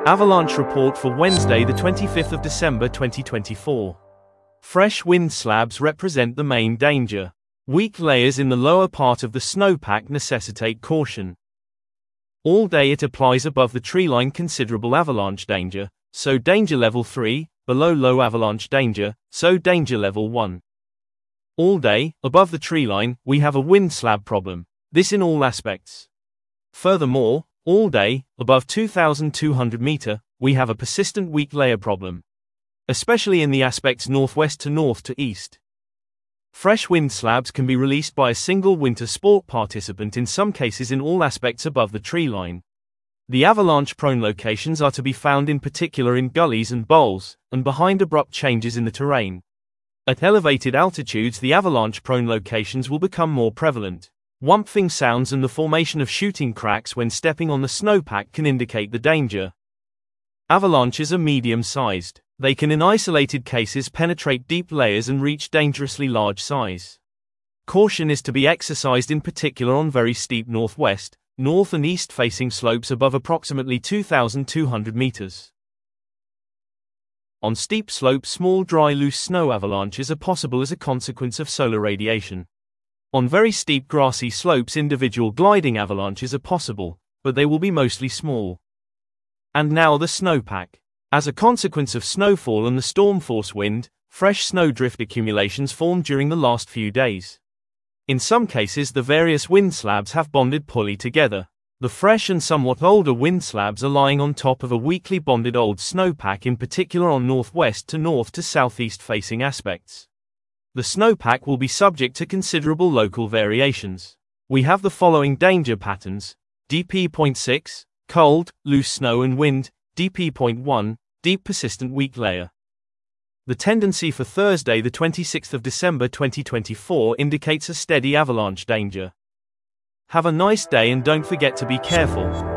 Avalanche report for Wednesday, the 25th of December 2024. Fresh wind slabs represent the main danger. Weak layers in the lower part of the snowpack necessitate caution. All day it applies above the treeline considerable avalanche danger, so danger level 3, below low avalanche danger, so danger level 1. All day, above the treeline, we have a wind slab problem, this in all aspects. Furthermore, all day, above 2,200 meter, we have a persistent weak layer problem, especially in the aspects northwest to north to east. Fresh wind slabs can be released by a single winter sport participant in some cases in all aspects above the treeline. The avalanche-prone locations are to be found in particular in gullies and bowls, and behind abrupt changes in the terrain. At elevated altitudes the avalanche-prone locations will become more prevalent. Whumping sounds and the formation of shooting cracks when stepping on the snowpack can indicate the danger. Avalanches are medium-sized. They can in isolated cases penetrate deep layers and reach dangerously large size. Caution is to be exercised in particular on very steep northwest, north and east-facing slopes above approximately 2,200 meters. On steep slopes small dry loose snow avalanches are possible as a consequence of solar radiation. On very steep grassy slopes individual gliding avalanches are possible, but they will be mostly small. And now the snowpack. As a consequence of snowfall and the storm force wind, fresh snowdrift accumulations formed during the last few days. In some cases the various wind slabs have bonded poorly together. The fresh and somewhat older wind slabs are lying on top of a weakly bonded old snowpack, in particular on northwest to southeast facing aspects. The snowpack will be subject to considerable local variations. We have the following danger patterns: DP.6, cold, loose snow and wind; DP.1, deep persistent weak layer. The tendency for Thursday the 26th of December 2024 indicates a steady avalanche danger. Have a nice day and don't forget to be careful.